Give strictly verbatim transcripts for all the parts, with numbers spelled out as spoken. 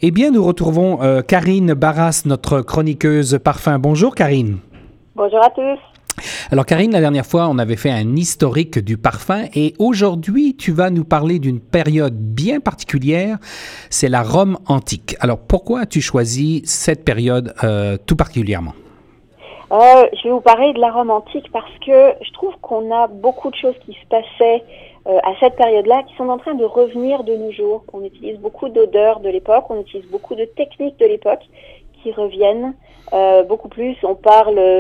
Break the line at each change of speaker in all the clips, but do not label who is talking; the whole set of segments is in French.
Eh bien, nous retrouvons euh, Karine Barras, notre chroniqueuse parfum. Bonjour Karine.
Bonjour à tous.
Alors Karine, la dernière fois, on avait fait un historique du parfum et aujourd'hui, tu vas nous parler d'une période bien particulière, c'est la Rome antique. Alors pourquoi as-tu choisi cette période euh, tout particulièrement?
Euh, je vais vous parler de la Rome antique parce que je trouve qu'on a beaucoup de choses qui se passaient euh, à cette période-là qui sont en train de revenir de nos jours. On utilise beaucoup d'odeurs de l'époque, on utilise beaucoup de techniques de l'époque qui reviennent euh, beaucoup plus. On parle euh,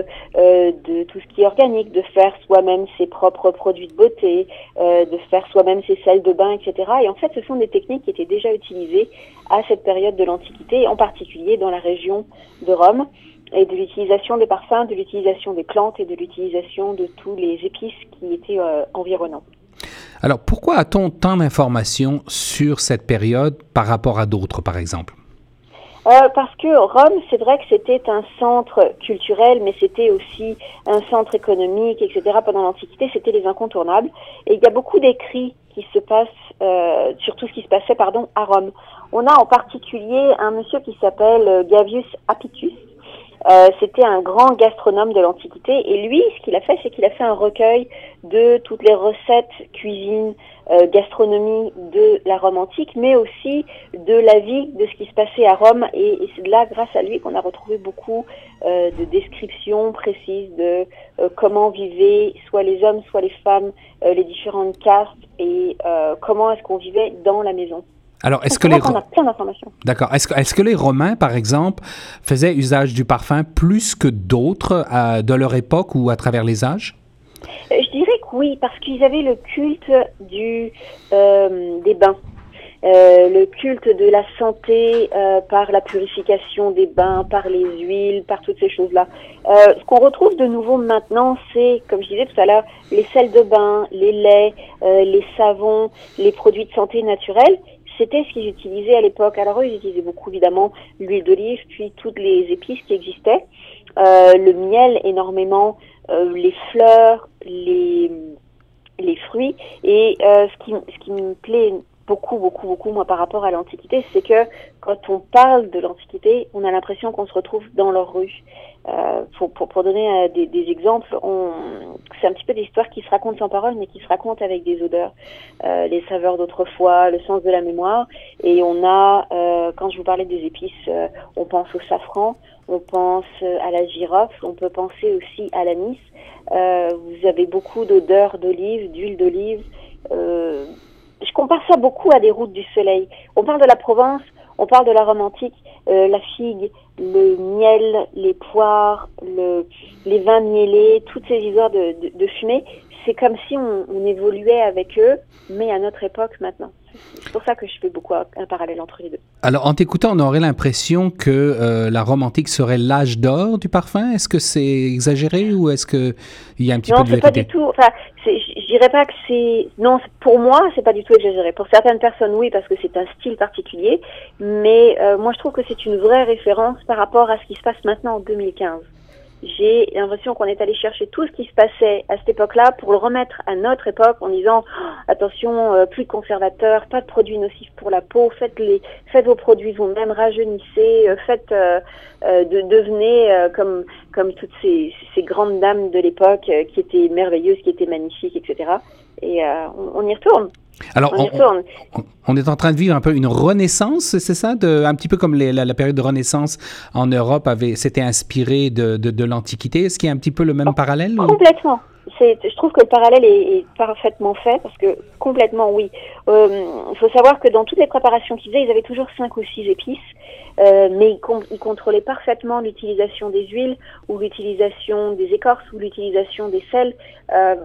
de tout ce qui est organique, de faire soi-même ses propres produits de beauté, euh, de faire soi-même ses sels de bain, et cetera. Et en fait, ce sont des techniques qui étaient déjà utilisées à cette période de l'Antiquité, en particulier dans la région de Rome, et de l'utilisation des parfums, de l'utilisation des plantes et de l'utilisation de tous les épices qui étaient euh, environnants.
Alors, pourquoi a-t-on tant d'informations sur cette période par rapport à d'autres, par exemple?
Euh, parce que Rome, c'est vrai que c'était un centre culturel, mais c'était aussi un centre économique, et cetera. Pendant l'Antiquité, c'était les incontournables. Et il y a beaucoup d'écrits qui se passent euh, sur tout ce qui se passait, pardon, à Rome. On a en particulier un monsieur qui s'appelle Gavius Apicius. Euh, c'était un grand gastronome de l'Antiquité et lui, ce qu'il a fait, c'est qu'il a fait un recueil de toutes les recettes, cuisine, euh, gastronomie de la Rome antique, mais aussi de la vie, de ce qui se passait à Rome. Et, et c'est là, grâce à lui, qu'on a retrouvé beaucoup euh, de descriptions précises de euh, comment vivaient soit les hommes, soit les femmes, euh, les différentes castes et euh, comment est-ce qu'on vivait dans la maison.
Alors, est-ce que les
on a plein d'informations.
D'accord. Est-ce que, est-ce que les Romains, par exemple, faisaient usage du parfum plus que d'autres euh, de leur époque ou à travers les âges?
Euh, je dirais que oui, parce qu'ils avaient le culte du euh, des bains, euh, le culte de la santé euh, par la purification des bains, par les huiles, par toutes ces choses-là. Euh, ce qu'on retrouve de nouveau maintenant, c'est, comme je disais tout à l'heure, les sels de bain, les laits, euh, les savons, les produits de santé naturels. C'était ce qu'ils utilisaient à l'époque. Alors eux, ils utilisaient beaucoup, évidemment, l'huile d'olive, puis toutes les épices qui existaient. Euh, le miel, énormément, euh, les fleurs, les, les fruits. Et euh, ce, qui, ce qui me plaît beaucoup, beaucoup, beaucoup, moi, par rapport à l'Antiquité, c'est que quand on parle de l'Antiquité, on a l'impression qu'on se retrouve dans leur rue. Euh, pour, pour, pour donner euh, des, des exemples, on, c'est un petit peu des histoires qui se racontent sans parole, mais qui se racontent avec des odeurs, euh, les saveurs d'autrefois, le sens de la mémoire. Et on a, euh, quand je vous parlais des épices, euh, on pense au safran, on pense à la girofle, on peut penser aussi à l'anis. Euh, vous avez beaucoup d'odeurs d'olive, d'huile d'olive. Euh, je compare ça beaucoup à des routes du soleil. On parle de la Provence, on parle de la Rome antique, euh, la figue, le miel, les poires, le, les vins mielés, toutes ces histoires de, de, de fumée. C'est comme si on, on évoluait avec eux, mais à notre époque maintenant. C'est pour ça que je fais beaucoup un, un parallèle entre les deux.
Alors, en t'écoutant, on aurait l'impression que euh, la Rome antique serait l'âge d'or du parfum. Est-ce que c'est exagéré ou est-ce qu'il y a un petit
non,
peu de vérité?
Non, c'est pas du tout. Enfin, c'est, je, je dirais pas que c'est. Non, pour moi, c'est pas du tout exagéré. Pour certaines personnes, oui, parce que c'est un style particulier. Mais euh, moi, je trouve que c'est une vraie référence par rapport à ce qui se passe maintenant en deux mille quinze. J'ai l'impression qu'on est allé chercher tout ce qui se passait à cette époque-là pour le remettre à notre époque en disant oh, attention, euh, plus de conservateurs, pas de produits nocifs pour la peau, faites les, faites vos produits vous-même, rajeunissez, euh, faites, euh, euh, de, devenez euh, comme comme toutes ces, ces grandes dames de l'époque euh, qui étaient merveilleuses, qui étaient magnifiques, et cetera. Et euh, on, on y retourne.
Alors, on, on, on, on est en train de vivre un peu une renaissance, c'est ça? De, un petit peu comme les, la, la période de renaissance en Europe avait, s'était inspirée de, de, de l'Antiquité. Est-ce qu'il y a un petit peu le même oh, parallèle?
Complètement. C'est, je trouve que le parallèle est, est parfaitement fait parce que complètement oui. Il euh, faut savoir que dans toutes les préparations qu'ils faisaient, ils avaient toujours cinq ou six épices, euh, mais ils, com- ils contrôlaient parfaitement l'utilisation des huiles ou l'utilisation des écorces ou l'utilisation des sels. Euh,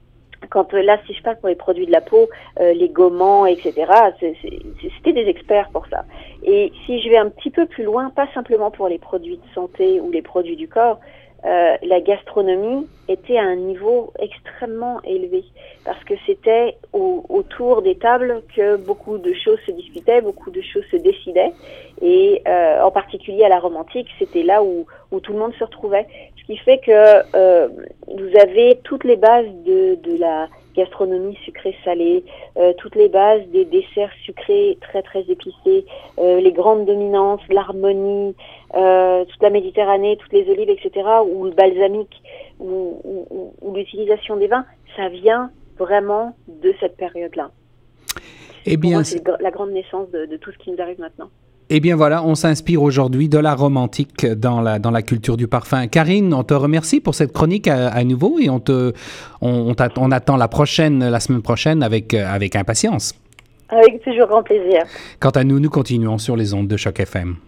Quand là, si je parle pour les produits de la peau, euh, les gommants, et cetera, c'est, c'est, c'était des experts pour ça. Et si je vais un petit peu plus loin, pas simplement pour les produits de santé ou les produits du corps, euh, la gastronomie était à un niveau extrêmement élevé parce que c'était au, autour des tables que beaucoup de choses se discutaient, beaucoup de choses se décidaient. Et euh, en particulier à la Rome antique, c'était là où, où tout le monde se retrouvait. Ce qui fait que euh, vous avez toutes les bases de, de la gastronomie sucrée-salée, euh, toutes les bases des desserts sucrés très très épicés, euh, les grandes dominances, l'harmonie, euh, toute la Méditerranée, toutes les olives, et cetera, ou le balsamique, ou, ou, ou l'utilisation des vins, ça vient vraiment de cette période-là.
Eh bien,
moi, c'est la grande naissance de, de tout ce qui nous arrive maintenant.
Eh bien voilà, on s'inspire aujourd'hui de la Rome antique dans la, dans la culture du parfum. Karine, on te remercie pour cette chronique à, à nouveau et on, te, on, on, on attend la prochaine, la semaine prochaine avec, avec impatience.
Avec toujours grand plaisir.
Quant à nous, nous continuons sur les ondes de Choc F M.